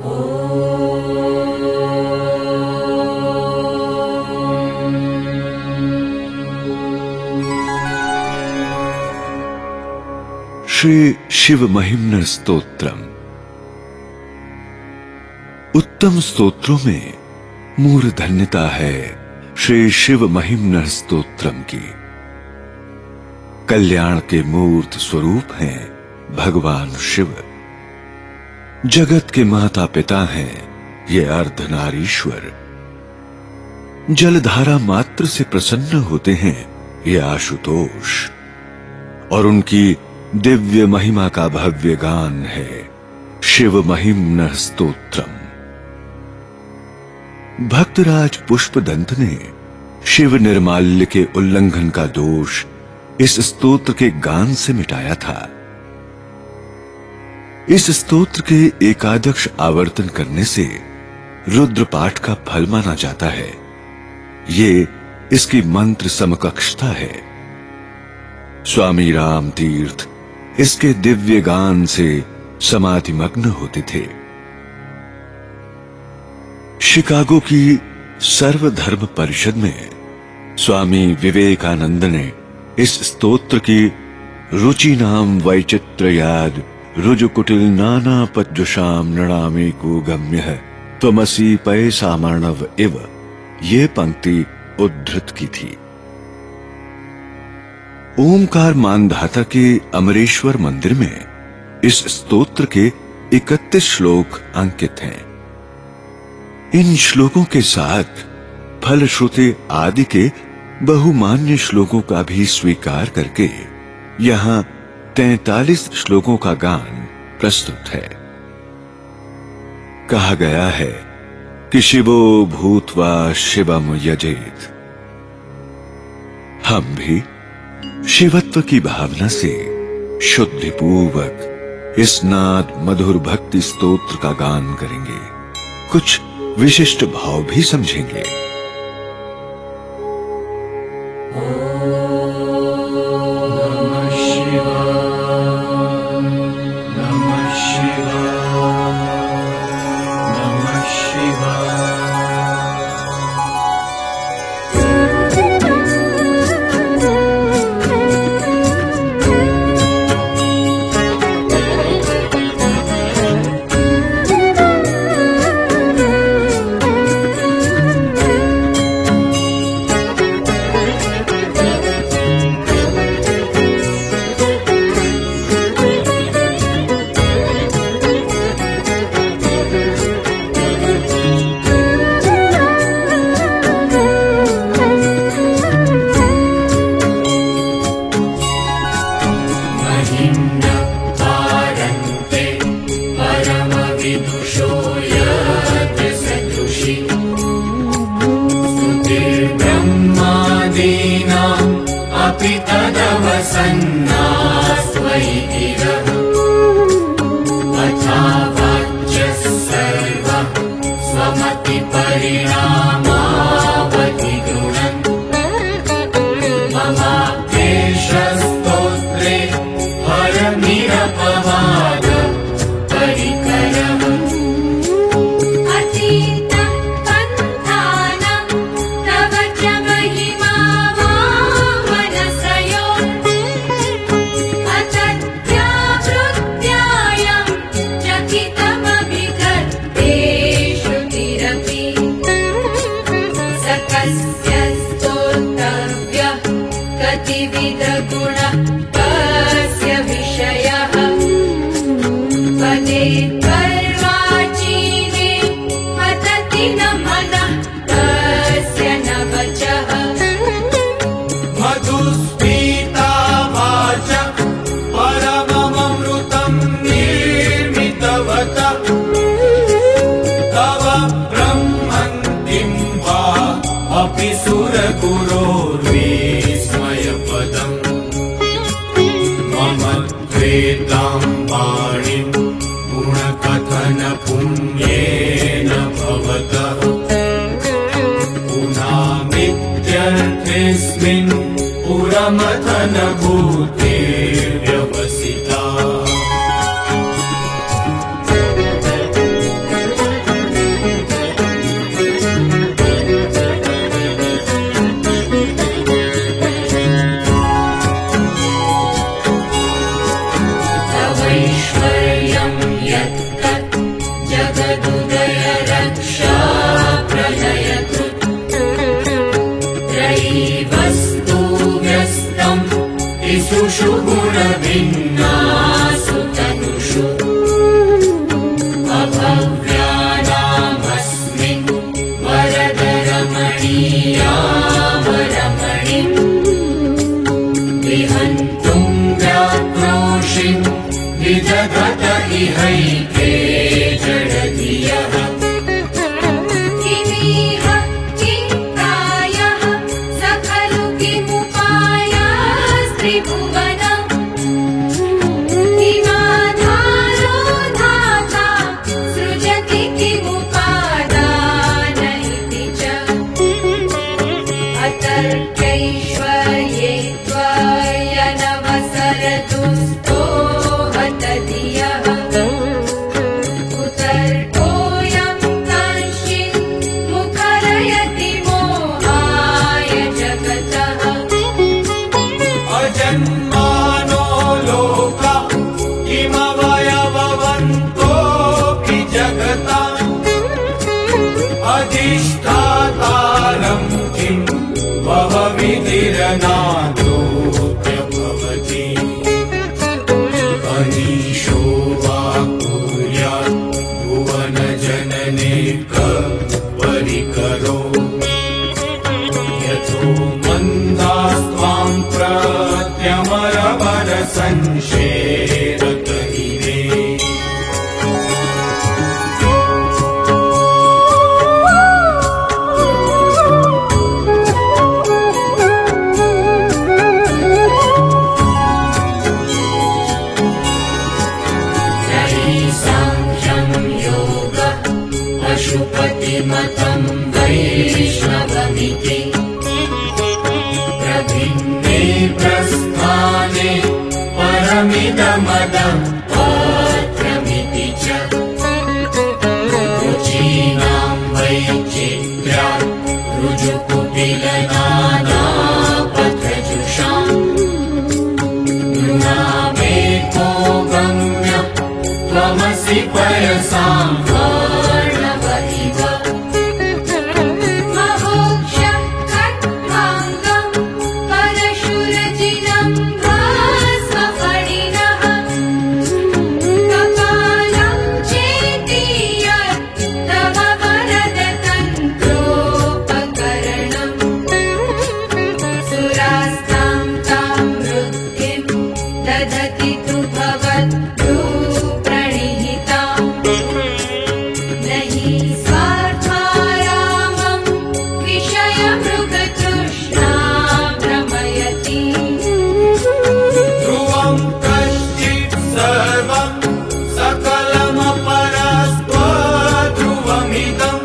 श्री शिव महिम्न स्तोत्रम। उत्तम स्तोत्रों में मूर्धन्यता है श्री शिव महिम्न स्तोत्रम की। कल्याण के मूर्त स्वरूप हैं भगवान शिव। जगत के माता पिता हैं ये अर्धनारीश्वर। जलधारा मात्र से प्रसन्न होते हैं ये आशुतोष, और उनकी दिव्य महिमा का भव्य गान है शिव महिम्न स्तोत्रम। भक्तराज पुष्पदंत ने शिव निर्माल्य के उल्लंघन का दोष इस स्तोत्र के गान से मिटाया था। इस स्तोत्र के एकादश आवर्तन करने से रुद्र पाठ का फल माना जाता है। ये इसकी मंत्र समकक्षता है। स्वामी राम तीर्थ इसके दिव्य गान से समाधिमग्न होते थे। शिकागो की सर्वधर्म परिषद में स्वामी विवेकानंद ने इस स्तोत्र की रुचि नाम वैचित्र्याद रुजुकुटिल नाना पद्युषाम नृणामे को गम्य है त्वमसि पैसा मानव इव ये पंक्ति उद्धृत की थी। ओमकार मानधाता के अमरेश्वर मंदिर में इस स्तोत्र के 31 श्लोक अंकित हैं। इन श्लोकों के साथ फलश्रुति आदि के बहुमान्य श्लोकों का भी स्वीकार करके यहां 43 श्लोकों का गान प्रस्तुत है। कहा गया है कि शिवो भूत्वा शिवम यजेत। हम भी शिवत्व की भावना से शुद्धिपूर्वक इस नाद मधुर भक्ति स्तोत्र का गान करेंगे। कुछ विशिष्ट भाव भी समझेंगे। इहैके जडधियः किमिह किङ्कायः स खलु किमुपायास्त्रिभुवनम् किमाधारो धाता सृजति किमुपादान इति च अतर्क्यैश्वर्ये त्वयनवसरतु धियः कुतर्कोऽयं कांश्चिन् मुखरयति मोहाय जगतः अजन्मानो लोका किमवयववन्तोऽपि जगता अधिष्ठातारं किं बहुविधिरनादृत्य भवति अनीशो वा कुर्यात् भुवनजनने परिकरो यतो मन्दास्त्वां प्रत्यमरवरसंशेरत इमे पशुपतिमतं वैष्णवमिति प्रभिन्ने प्रस्थाने परमिदमदं पात्रमिति च रुचीनां वैचित्र्यात् ऋजुकुटिलनानापथजुषाम् नृणामेको गम्यं त्वमसि पयसां दधति तु भवद्रूप्रणिहिताम् न हि स्वार्थारामं विषयमृगतृष्णा भ्रमयति ध्रुवं कश्चित् सर्वं सकलमपरस्त्वध्रुवमिदम्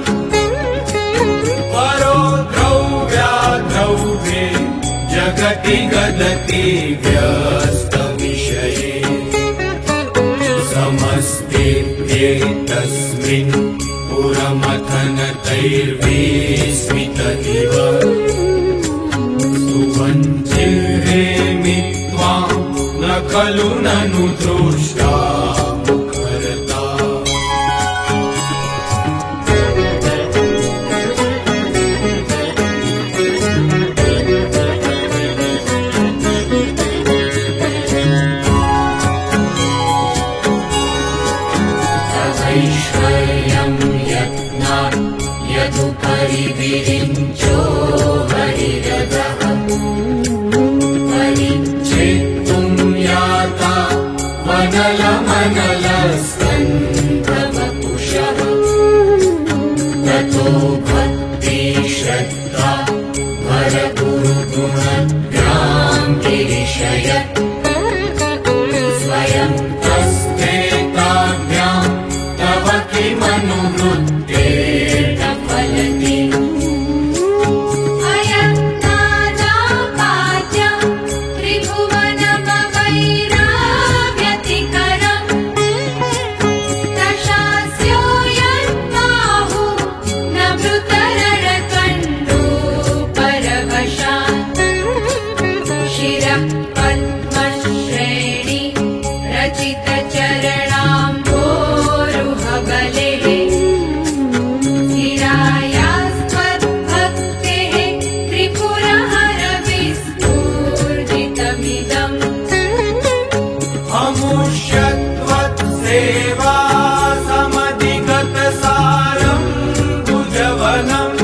परो द्रव्याद्रव्ये जगति गदति व्यस्तविषये समस्तेऽप्येतस्मिन् पुरमथनतैर्विस्मित इव सुवञ्चिरेमि त्वां न खलु ननु दृष्टा मुखरता ऐश्वर्यं यत्नात् यदुपरि विरिञ्चो हरिरथः परिच्छेत्तुं याता वनलमनलस्कन्धवपुषः ततो भक्ति श्रद्धा वरगुरुगुणभ्यां गिरिशयत् स्वयं तस्तेताभ्यां तव किमनुवृत्तेन फलति अयं नानापाद्यं त्रिभुवनमवैराव्यतिकरम् दशास्यो यद्बाहु न मृतरणकण्डूपरवशात् शिरः पद्मश्रेणी रचितचरणाम्भोरुहबलेः स्थिरायास्त्वद्भक्तेः त्रिपुरहरविस्फूर्जितमिदम् अमुष्यत्वत्सेवा समधिगतसारं भुजवनम्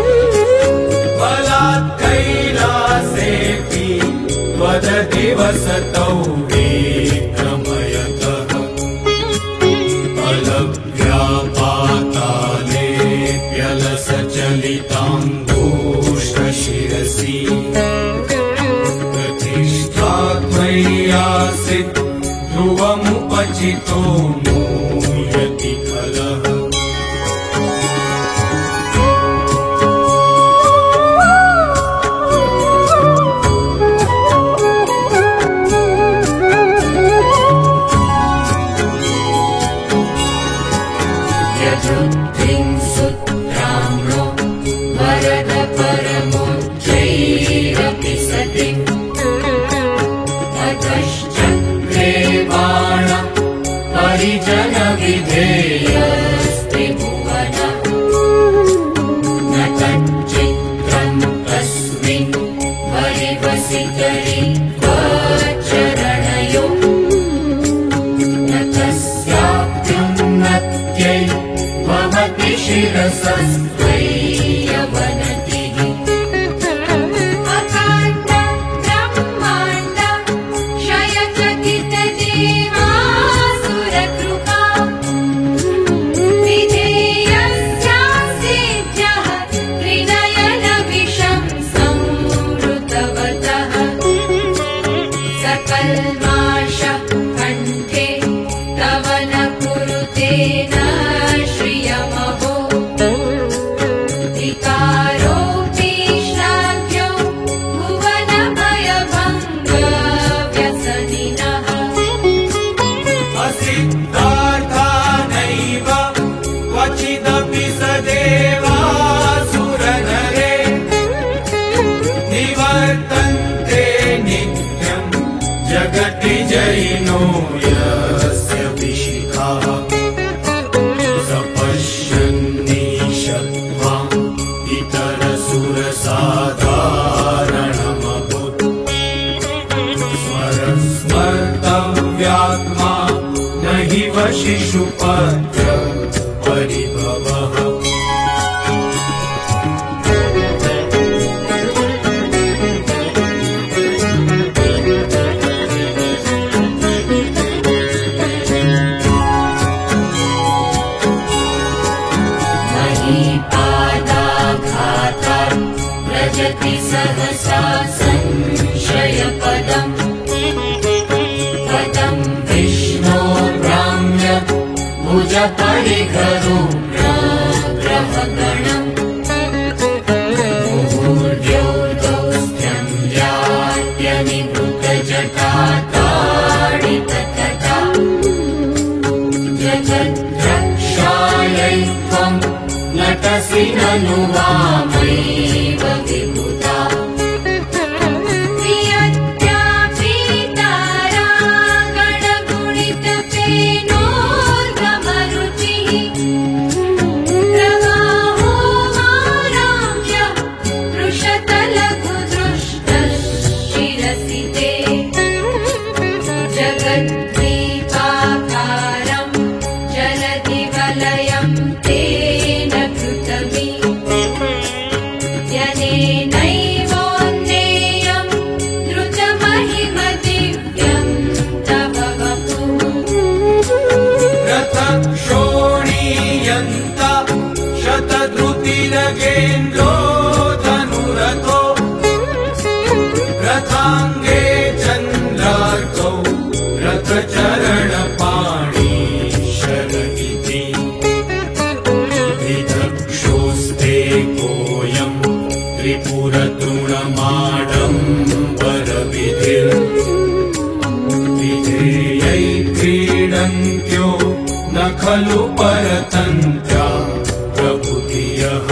बलात् कैलासेऽपि त्वदधिवसतौ विक्रमयतः याचितो मूयति खलः यजुत्तिं सुत्राम्नो वरद परमोच्चैरपि सतिम् अतश्चक्रे बाण परिजन विधेयस्त्रिभुवन न तच्चित्रं तस्मिन् परिवसितरि त्वच्चरणयो न तस्याप्युन्नत्यै भवति शिरसस्त्वय्यवनतिः अकाण्ड ब्रह्माण्ड क्षयचकितदेवासुरकृपा विधेयस्यासेभ्यः त्रिनयनविषं संवृतवतः सकल्माषः कण्ठे तव न कुरुते न श्रियमहो विकारोऽपि श्लाघ्यो भुवनभयभङ्गव्यसनिनः असिद्धार्था नैव क्वचिदपि सदेवासुरनरे निवर्तन्ते नित्यं जगति जैनो यस्य विशिखाः स पश्यन्नीशत्वा इतरसुरसाधारणमभूत् स्मर्तव्यात्मा न हि वशिशुपत्र परिभवः महीपादाघाता व्रजति सहसा संशयपदम् पदं विष्णो भ्राम्य भुजपरिघरुग्रहगणम् मुहुर्योर्दौस्त्यं यात्यनिवृतजटाताडिततटा जगद्रक्षायै त्वं नटसि ननु वामैव विभुता प्रियत्यापीतारागणगुणितपेनोर्गमरुचिः प्रवाहो माराम्य वृषतलघुदृष्टः शिरसि ते जगद्दीपाकारं जलधिवलयं तेन कृतमि यनेनैवोन्नेयं द्रुतमहिमदिव्यं तव वपुः रथक्षोणीयन्त शतद्रुतिरगेन्द्रो धनुरथो रथाङ्गे चन्द्रार्कौ रथचरणपाणी शर इति विदक्षोस्ते कोऽयं त्रिपुरतृणमाडम्बरविधिर् विधेयै क्रीडन्त्यो न खलु परतन्त्रा प्रभुधियः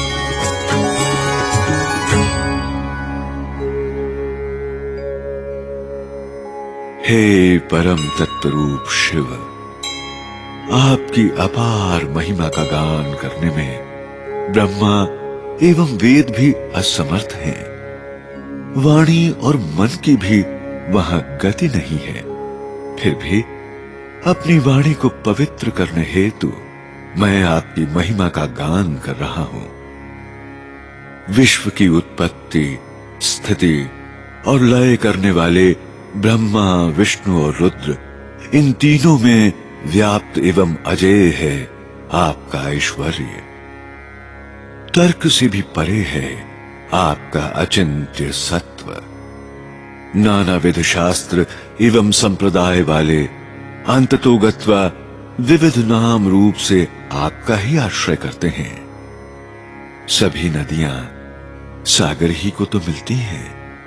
हे परम तत्वरूप शिव, आपकी अपार महिमा का गान करने में ब्रह्मा एवं वेद भी असमर्थ हैं। वाणी और मन की भी वहां गति नहीं है। फिर भी अपनी वाणी को पवित्र करने हेतु मैं आपकी महिमा का गान कर रहा हूं। विश्व की उत्पत्ति, स्थिति और लय करने वाले ब्रह्मा, विष्णु और रुद्र, इन तीनों में व्याप्त एवं अजेय है आपका ऐश्वर्य। तर्क से भी परे है आपका अचिंत्य सत्व। नानाविध शास्त्र एवं संप्रदाय वाले अंततो गत्वा विविध नाम रूप से आपका ही आश्रय करते हैं। सभी नदियां सागर ही को तो मिलती हैं।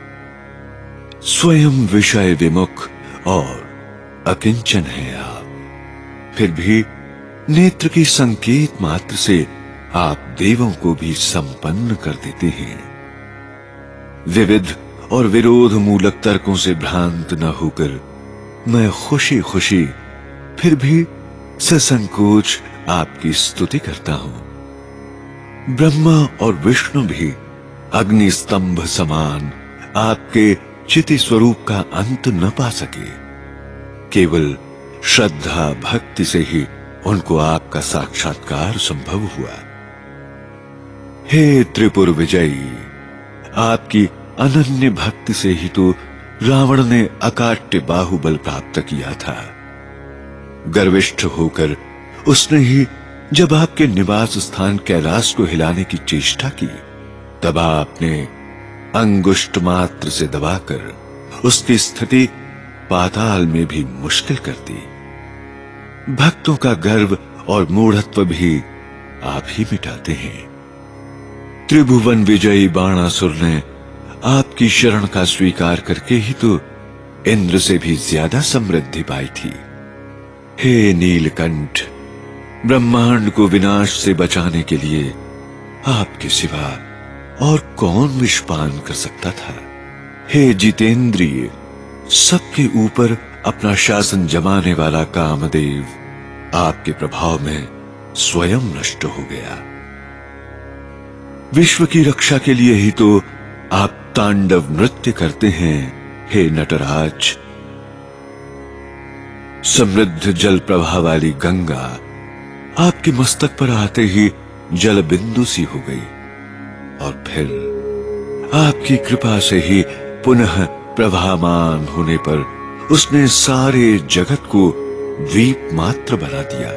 स्वयं विषय विमुख और अकिंचन है आप, फिर भी नेत्र की संकेत मात्र से आप देवों को भी संपन्न कर देते हैं। विविध और विरोध मूलक तर्कों से भ्रांत न होकर मैं खुशी खुशी फिर भी ससंकोच आपकी स्तुति करता हूं। ब्रह्मा और विष्णु भी अग्नि स्तंभ समान आपके चिति स्वरूप का अंत न पा सके। केवल श्रद्धा भक्ति से ही उनको आपका साक्षात्कार संभव हुआ। हे त्रिपुर विजयी, आपकी अनन्य भक्ति से ही तो रावण ने अकाट्य बाहुबल प्राप्त किया था। गर्विष्ठ होकर उसने ही जब आपके निवास स्थान कैलाश को हिलाने की चेष्टा की, तब आपने अंगुष्ठ मात्र से दबाकर उसकी स्थिति पाताल में भी मुश्किल कर दी। भक्तों का गर्व और मूढ़त्व भी आप ही मिटाते हैं। त्रिभुवन विजयी बाणासुर ने आपकी शरण का स्वीकार करके ही तो इंद्र से भी ज्यादा समृद्धि पाई थी। हे नीलकंठ, ब्रह्मांड को विनाश से बचाने के लिए आपके सिवा और कौन विषपान कर सकता था। हे जितेंद्रिय, सबके ऊपर अपना शासन जमाने वाला कामदेव आपके प्रभाव में स्वयं नष्ट हो गया। विश्व की रक्षा के लिए ही तो आप तांडव नृत्य करते हैं। हे नटराज, समृद्ध जल प्रवाह वाली गंगा आपके मस्तक पर आते ही जल बिंदु सी हो गई और फिर आपकी कृपा से ही पुनः प्रवाहमान होने पर उसने सारे जगत को द्वीप मात्र बना दिया।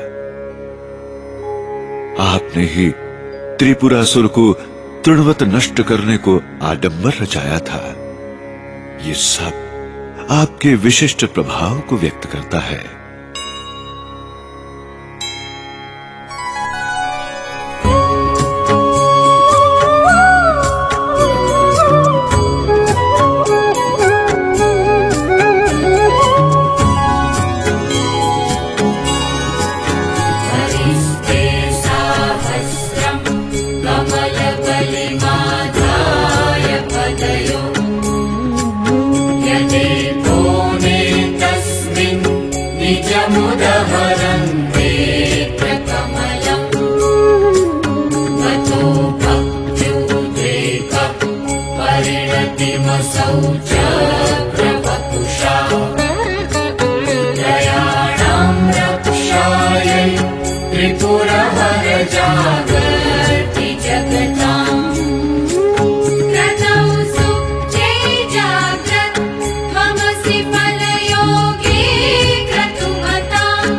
आपने ही त्रिपुरासुर को तृणवत नष्ट करने को आडंबर रचाया था। ये सब आपके विशिष्ट प्रभाव को व्यक्त करता है। हरिस्ते साहस्रम् कमलकलिमाधाय पदयो यदेको नेतस्मिन् निजमुदहरन्ते प्रकमलम् ततो भक्त्युद्रेक परिणतिमसौ च प्रवपुषा त्रयाणाम् रक्षायै त्रिपुरहर जागर्ति जगताम् क्रतौ सुप्ते जाग्रत् त्वमसि फलयोगे क्रतुमताम्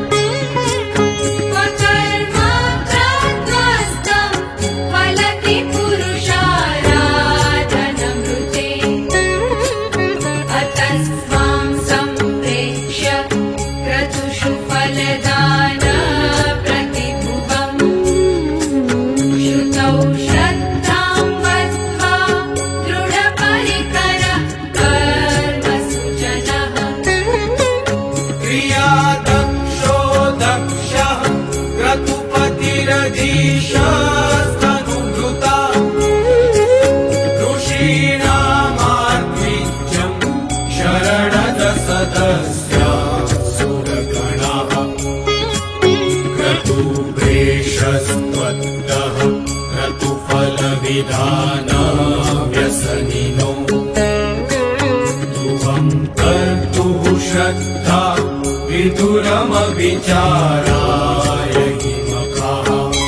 स्वकर्म प्रध्वस्तम् फलति पुरुषाराधनमृते अतस्त्वां सम्प्रेक्ष्य क्रतुषु फलदान प्रतिभुवम् श्रुतौ श्रद्धां बद्ध्वा दृढपरिकर कर्मसु जनः क्रिया दक्षो दक्षः क्रतुपतिरधीशस्तनुभृता ऋषीणामार्द्विज्यम् शरणदसदस्या सुरगणाः क्रतुप्रेषस्त्वत्तः क्रतुफलविधानव्यसनिनो ध्रुवम् कर्तुः श्रद्धा विदुरमविचाराय हि मखाः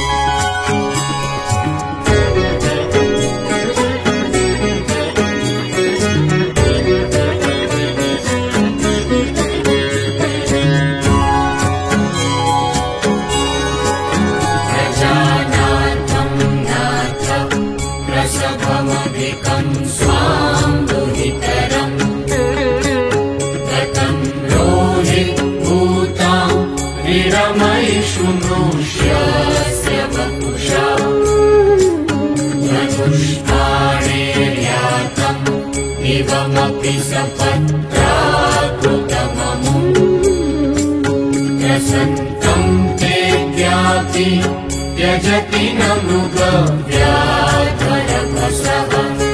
प्रजानाथम् नाथ प्रसभमधिकम् स्वाम् दुहितरम् गतम् रोहिभूता विरमयिषु नृष्यस्य वपुषा धनुष्पाणेर्यातम् इवमपि सपत्राकृतममुम् प्रसन्तं तेऽद्यापि त्यजति न मृगव्याघ्रपसः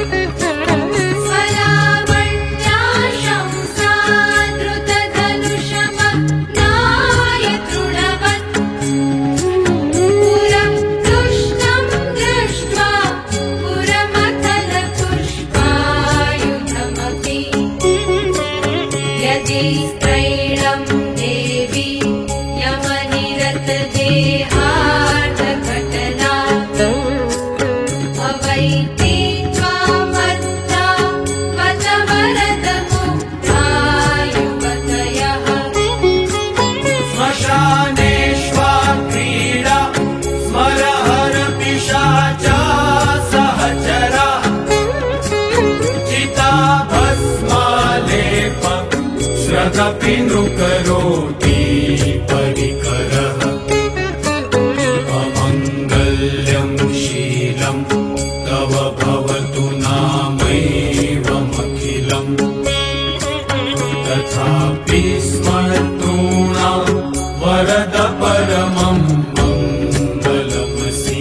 कपि नृकरोति परिकरः अमङ्गल्यं शीलं तव भवतु नामैवमखिलम् तथापि स्मर्तॄणां वरद परमं मङ्गलमसि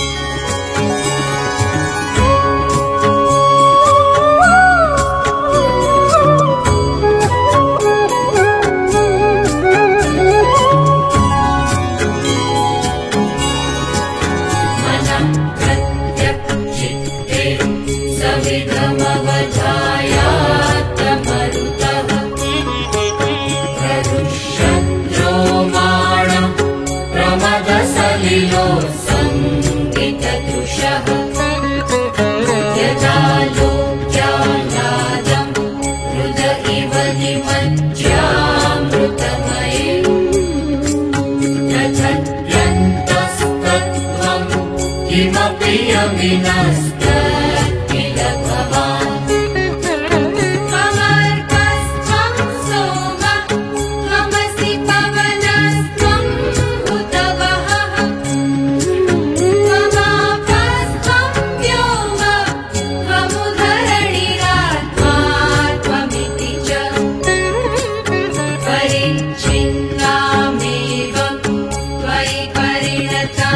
किमपि अविनस्तकिल भवान् त्वमर्कस्त्वं सोम त्वमसि पवनस्त्वं हुतवहः त्वमापस्त्वं व्योम त्वमुधरणिरात्मा त्वमिति च परिच्छिन्नामेवं त्वयि परिणता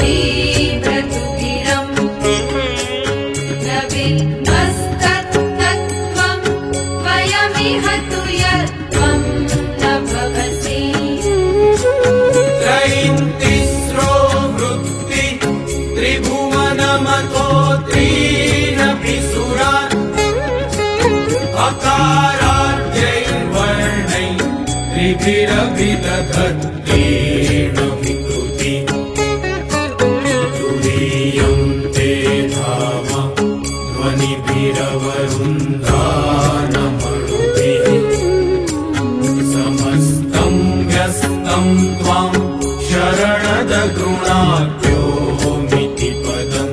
त्रिभिरभिदधत्तेन विकृति तुरीयं ते धाम ध्वनिभिरवरुन्धानमणुभिः समस्तं व्यस्तं त्वां शरणदगृणाद्योमिति पदम्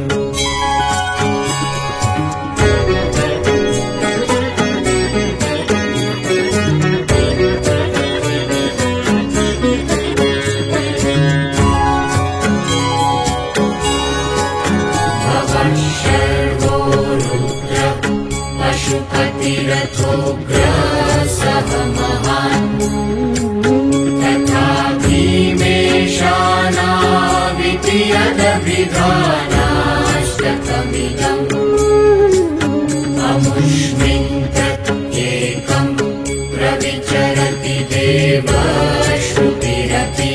पशुपतिरथोग्रसः महान् तथा भीमेशानाविति यदभिधानाष्टकमिदम् अमुष्मिन् प्रत्येकं प्रविचरति देवश्रुतिरपि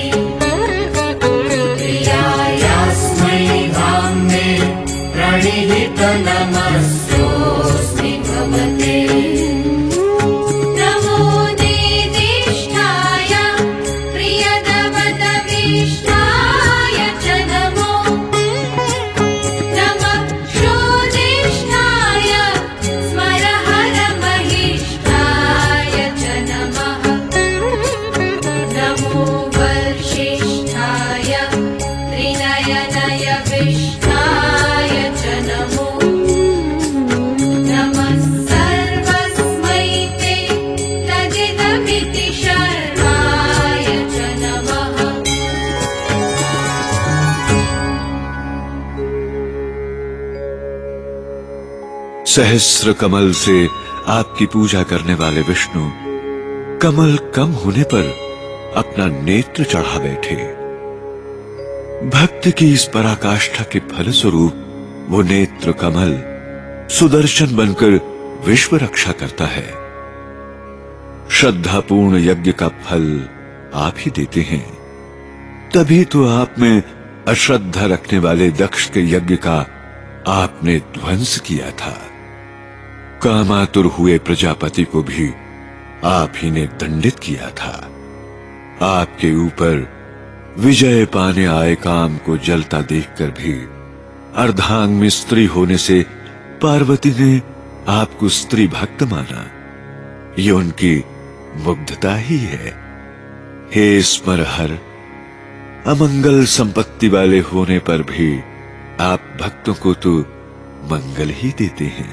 प्रियायास्मै धाम्ने प्रणिहितनमस्योऽस्मि भवते नमो देदिष्ठाय प्रियदवदविष्ठाय च नमो नमः शोधिष्ठाय स्मरहरमहिष्ठाय च नमः नमो वर्षिष्ठाय त्रिनयनयविष्ठाय च नमो सहस्र कमल से आपकी पूजा करने वाले विष्णु कमल कम होने पर अपना नेत्र चढ़ा बैठे। भक्त की इस पराकाष्ठा के फलस्वरूप वो नेत्र कमल सुदर्शन बनकर विश्व रक्षा करता है। श्रद्धापूर्ण यज्ञ का फल आप ही देते हैं, तभी तो आप में अश्रद्धा रखने वाले दक्ष के यज्ञ का आपने ध्वंस किया था। कामातुर हुए प्रजापति को भी आप ही ने दंडित किया था। आपके ऊपर विजय पाने आए काम को जलता देखकर भी अर्धांग में स्त्री होने से पार्वती ने आपको स्त्री भक्त माना। ये उनकी मुग्धता ही है। हे स्मरहर, अमंगल संपत्ति वाले होने पर भी आप भक्तों को तो मंगल ही देते हैं।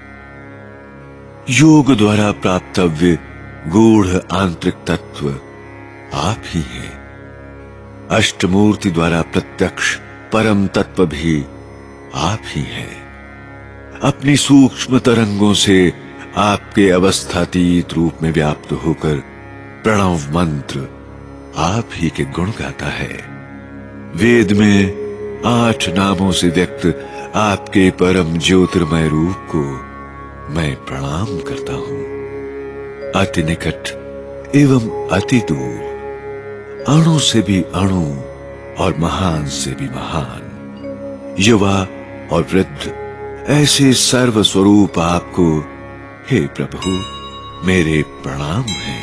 योग द्वारा प्राप्तव्य गूढ़ आंतरिक तत्व आप ही हैं। अष्टमूर्ति द्वारा प्रत्यक्ष परम तत्व भी आप ही हैं। अपनी सूक्ष्म तरंगों से आपके अवस्थातीत रूप में व्याप्त होकर प्रणव मंत्र आप ही के गुण गाता है। वेद में 8 नामों से व्यक्त आपके परम ज्योतिर्मय रूप को मैं प्रणाम करता हूं। अति निकट एवं अति दूर, अणु से भी अणु और महान से भी महान, युवा और वृद्ध, ऐसे सर्व स्वरूप आपको हे प्रभु मेरे प्रणाम हैं।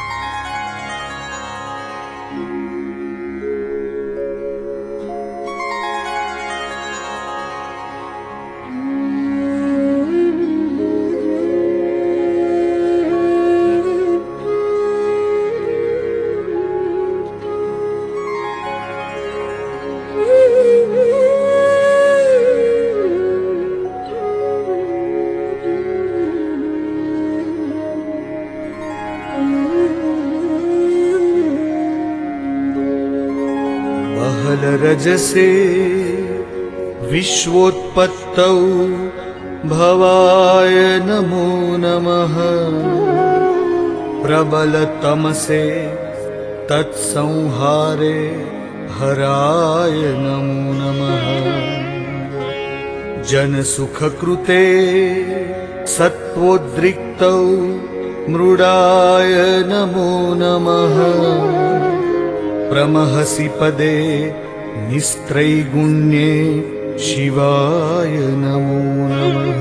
रजसे विश्वोत्पत्तौ भवाय नमो नमः। प्रबलतमसे तत्संहारे हराय नमो नमः। जनसुखकृते सत्त्वोद्रिक्तौ मृडाय नमो नमः। प्रमहसि पदे निस्त्रैगुण्ये शिवाय नमो नमः।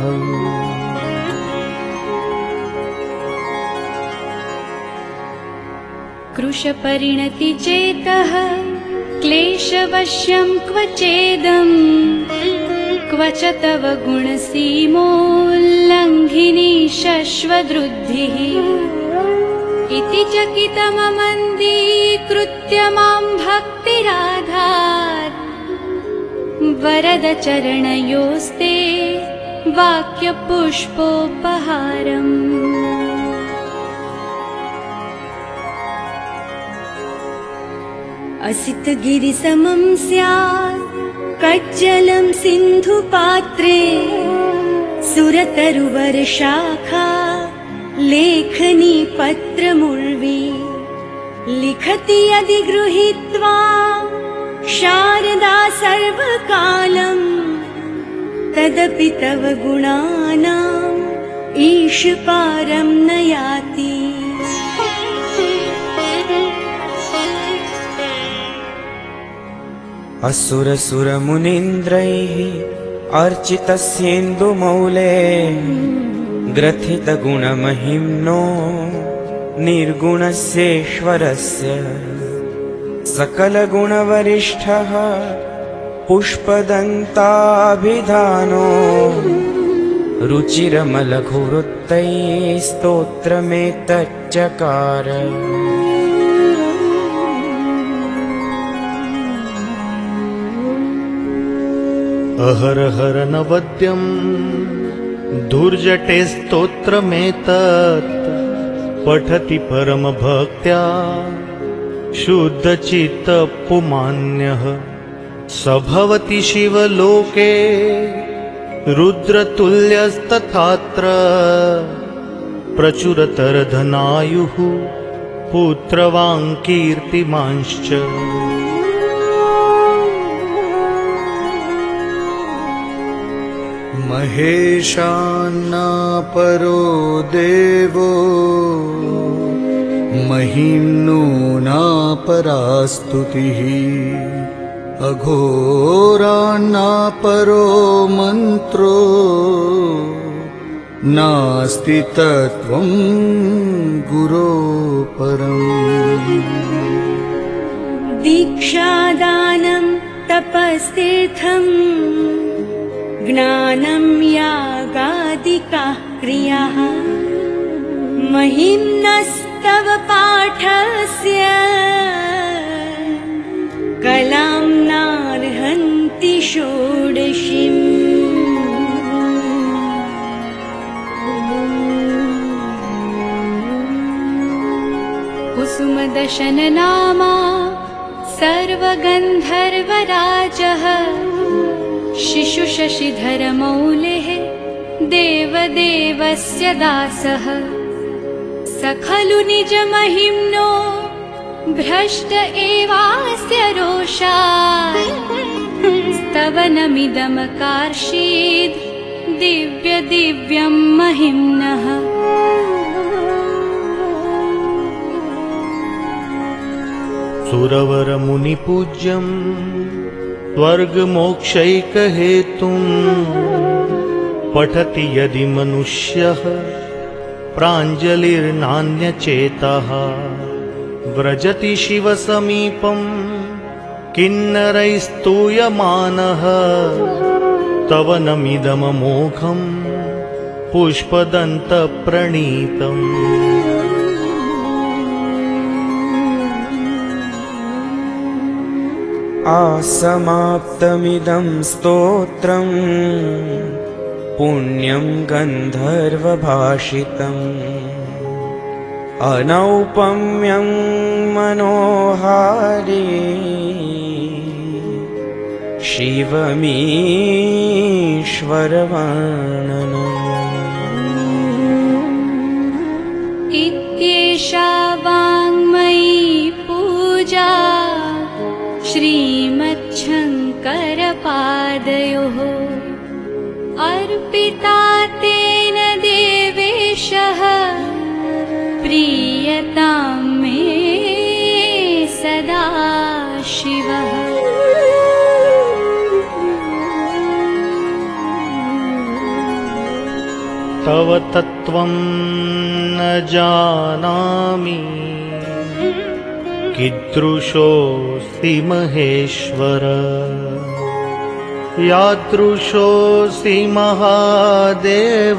कृशपरिणति चेतः क्लेशवश्यं क्वचेदं क्व च तव गुणसीमोल्लङ्घिनी शश्वदृद्धिः। इति चकितममन्दीकृत्य मां भक्तिराधात् वरद चरणयोस्ते वाक्यपुष्पोपहारम्। असितगिरिसमं स्यात् कज्जलं सिन्धुपात्रे सुरतरुवरशाखा लेखनी पत्रमुर्वी। लिखति यदि गृहीत्वा शारदा सर्वकालं तदपि तव गुणानाम् ईशपारं न याति। असुरसुरमुनीन्द्रैः अर्चितस्येन्दुमौले ग्रथितगुणमहिम्नो निर्गुणस्येश्वरस्य। सकलगुणवरिष्ठः पुष्पदन्ताभिधानो रुचिरमलघुवृत्तैः स्तोत्रमेतच्चकार। अहरहर नवद्यम् दुर्जटे स्तोत्रमेतत् पठति परमभक्त्या शुद्धचित्तपुमान्यः। स भवति शिवलोके रुद्रतुल्यस्तथात्र प्रचुरतरधनायुः पुत्रवान् कीर्तिमांश्च महेशान्ना परो देवो महिम्नो नापरा स्तुतिः अघोरान्ना परो मन्त्रो नास्ति तत्त्वं गुरो परम्। दीक्षादानं तपस्तीर्थं ज्ञानं यागादिकाः क्रियाः महिम्नस्तव पाठस्य कलां नार्हन्ति षोडशीम्। कुसुमदशन नामा सर्वगन्धर्वराजः शिशुशशिधरमौलिः देवदेवस्य दासः स खलु निजमहिम्नो भ्रष्ट एवास्य रोषात् स्तवनमिदमकार्षीद् दिव्यदिव्यं महिम्नः। सुरवरमुनिपूज्यं स्वर्गमोक्षैकहेतुं पठति यदि मनुष्यः प्राञ्जलिर्नान्यचेतः व्रजति शिवसमीपं किन्नरैस्तूयमानः तव नमिदममोघं पुष्पदन्तप्रणीतम्। असमाप्तमिदं स्तोत्रम् पुण्यं गन्धर्वभाषितम् अनौपम्यं मनोहारी शिवमीश्वरवर्णनम्। इत्येषा वाङ्मयी पूजा श्रीमच्छङ्करपादयोः अर्पिता तेन देवेशः प्रीयतां मे सदा शिवः। तव तत्त्वं न जानामि कीदृशोऽस्ति महेश्वर यादृशोऽस्ति महादेव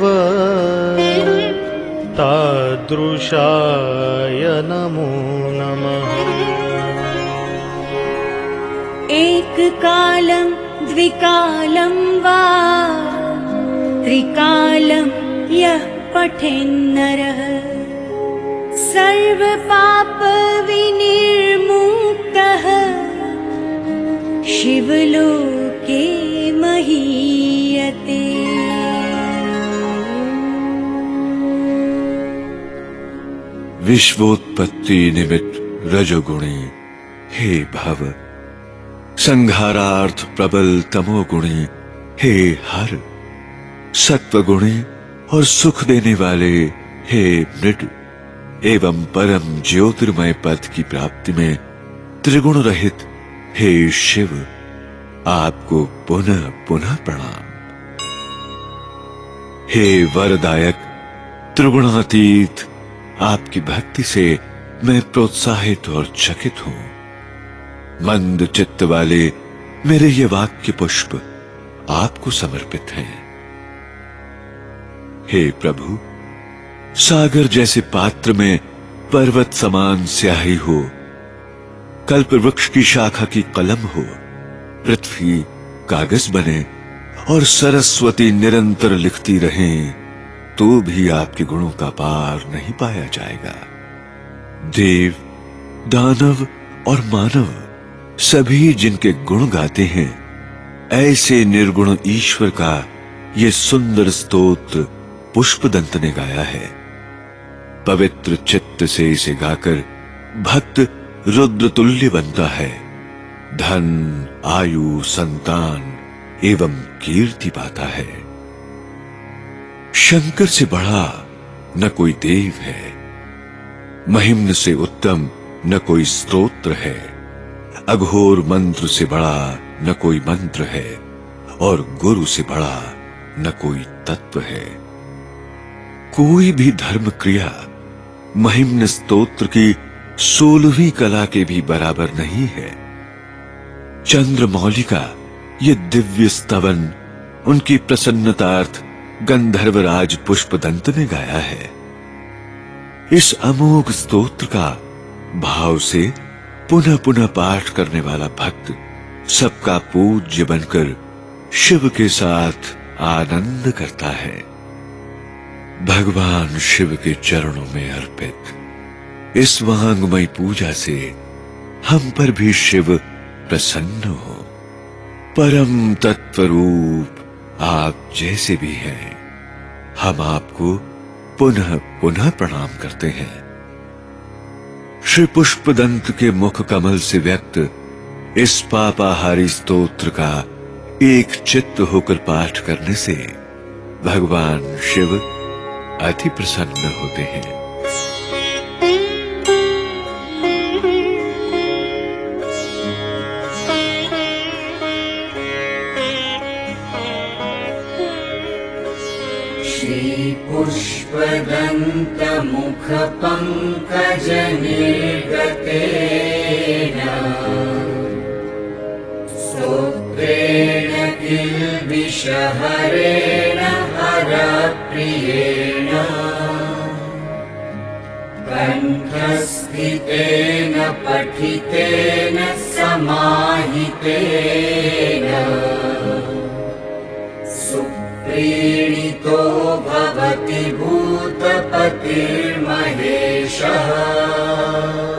तादृशाय नमो नमः। एककालं द्विकालं वा त्रिकालं यः पठेन्नरः सर्वपापविनिर्मुक्तः शिवलोके महीयते। विश्वोत्पत्ति निमित्त रजोगुणी हे भव, संहारार्थ प्रबल तमोगुणी हे हर, सत्वगुणी और सुख देने वाले हे मृड एवं परम ज्योतिर्मय पद की प्राप्ति में त्रिगुण रहित हे शिव, आपको पुनः पुनः प्रणाम। हे वरदायक त्रिगुणातीत, आपकी भक्ति से मैं प्रोत्साहित और चकित हूं। मंद चित्त वाले मेरे ये वाक्य पुष्प आपको समर्पित हैं। हे प्रभु, सागर जैसे पात्र में पर्वत समान स्याही हो, कल्प वृक्ष की शाखा की कलम हो, पृथ्वी कागज बने और सरस्वती निरंतर लिखती रहें, तो भी आपके गुणों का पार नहीं पाया जाएगा। देव, दानव और मानव सभी जिनके गुण गाते हैं, ऐसे निर्गुण ईश्वर का ये सुंदर स्तोत्र पुष्पदंत ने गाया है। पवित्र चित्त से इसे गाकर भक्त रुद्र तुल्य बनता है, धन, आयु, संतान एवं कीर्ति पाता है। शंकर से बड़ा न कोई देव है, महिम्न से उत्तम न कोई स्तोत्र है, अघोर मंत्र से बड़ा न कोई मंत्र है, और गुरु से बड़ा न कोई तत्व है। कोई भी धर्म क्रिया महिम्न स्तोत्र की 16वीं कला के भी बराबर नहीं है। चंद्रमौली का ये दिव्य स्तवन उनकी प्रसन्नतार्थ गंधर्वराज पुष्पदंत ने गाया है। इस अमोघ स्तोत्र का भाव से पुनः पुनः पाठ करने वाला भक्त सबका पूज्य बनकर शिव के साथ आनंद करता है। भगवान शिव के चरणों में अर्पित इस वांगमय पूजा से हम पर भी शिव प्रसन्न हो। परम तत्वरूप आप जैसे भी हैं, हम आपको पुनः पुनः प्रणाम करते हैं। श्री पुष्पदंत के मुख कमल से व्यक्त इस पापाहारी स्तोत्र का एक चित्त होकर पाठ करने से भगवान शिव अति प्रसन्न होते हैं। श्री पुष्पदंत मुख पंकज निर्गतेन स्तोत्रेण किल्बिषहरेण हरप्रियेण कंठस्थितेन पठितेन समाहितेन सुप्रीणितो भवति भूतपतिर्महेशः।